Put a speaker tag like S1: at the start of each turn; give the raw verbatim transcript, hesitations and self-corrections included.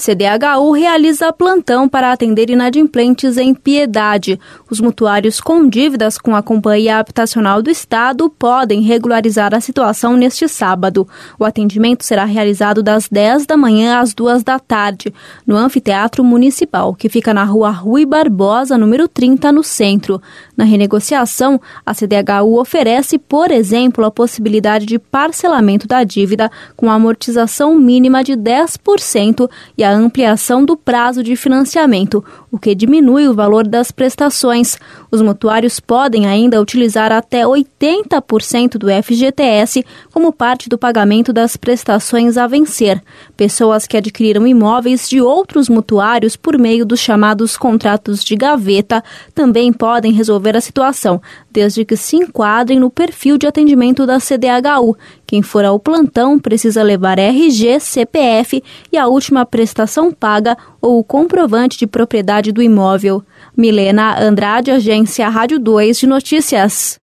S1: C D H U realiza plantão para atender inadimplentes em Piedade. Os mutuários com dívidas com a Companhia Habitacional do Estado podem regularizar a situação neste sábado. O atendimento será realizado das dez da manhã às duas da tarde, no Anfiteatro Municipal, que fica na rua Rui Barbosa, número trinta, no centro. Na renegociação, a C D H U oferece, por exemplo, a possibilidade de parcelamento da dívida com amortização mínima de dez por cento e a ampliação do prazo de financiamento, o que diminui o valor das prestações. Os mutuários podem ainda utilizar até oitenta por cento do F G T S como parte do pagamento das prestações a vencer. Pessoas que adquiriram imóveis de outros mutuários por meio dos chamados contratos de gaveta também podem resolver a situação, desde que se enquadrem no perfil de atendimento da C D H U. Quem for ao plantão precisa levar R G, C P F e a última prestação paga ou o comprovante de propriedade do imóvel. Milena Andrade, Agência Rádio dois de Notícias.